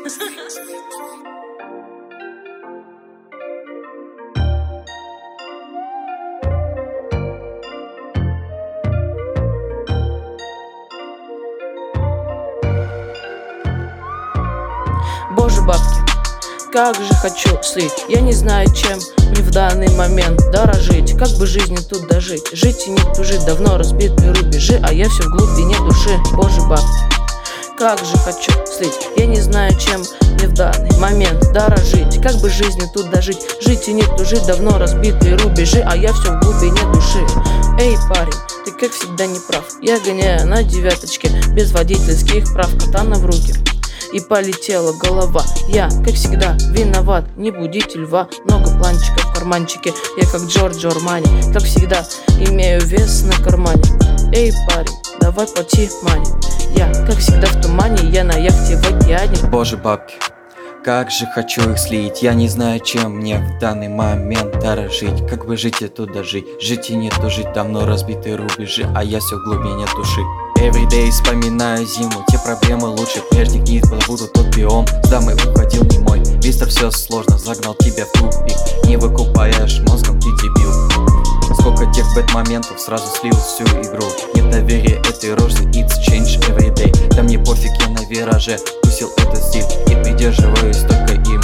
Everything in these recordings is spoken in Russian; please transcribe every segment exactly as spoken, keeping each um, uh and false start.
Боже, бабки, как же хочу слить. Я не знаю, чем мне в данный момент дорожить. Как бы жизни тут дожить. Жить и не тужить, давно разбитые рубежи, а я все в глубине души. Боже, бабки, как же хочу слить. Я не знаю, чем мне в данный момент дорожить. Как бы жизни тут дожить. Жить и не тужить, давно разбитые рубежи, а я все в глубине души. Эй, парень, ты как всегда не прав. Я гоняю на девяточке без водительских прав, катана в руки. И полетела голова. Я, как всегда, виноват. Не будите льва. Много планчиков в карманчике. Я как Джорджо Армани. Как всегда, имею вес на кармане. Эй, парень, давай плати мани. Я, как всегда, в тумане. Я на яхте в океане. Боже, бабки, как же хочу их слить. Я не знаю, чем мне в данный момент дорожить. Как бы жить и тут дожить. Жить и не тужить, давно разбитые рубежи, а я все в глубине души. Everyday вспоминаю зиму, те проблемы лучше прежних дней, буду тот биом. С дамой уходил не мой, быстро все сложно, загнал тебя в тупик. Не выкупаешь мозгом, ты дебил. Сколько тех бэт-моментов, сразу слил всю игру. Нет доверия этой рожи, it's change everyday. Да мне пофиг, я на вираже вкусил этот стиль и придерживаюсь только им.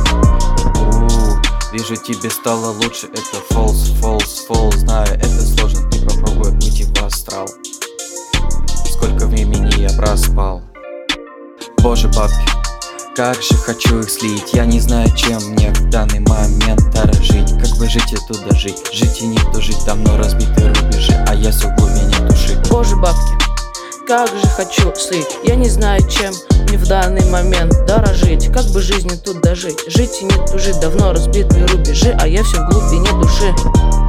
У-у-у, вижу, тебе стало лучше, это false, false, false. Знаю, это сложно, ты попробуй выйти в астрал. Сколько времени я проспал. Боже, бабки, как же хочу их слить. Я не знаю, чем мне в данный момент дорожить. Как бы жить и тут дожить. Жить и не тужить, давно разбитые рубежи, а я все в глубине души. Боже, бабки, как же хочу слить. Я не знаю, чем мне в данный момент дорожить. Как бы жизни тут дожить. Жить и не тужить, давно разбитые рубежи, а я все в глубине души.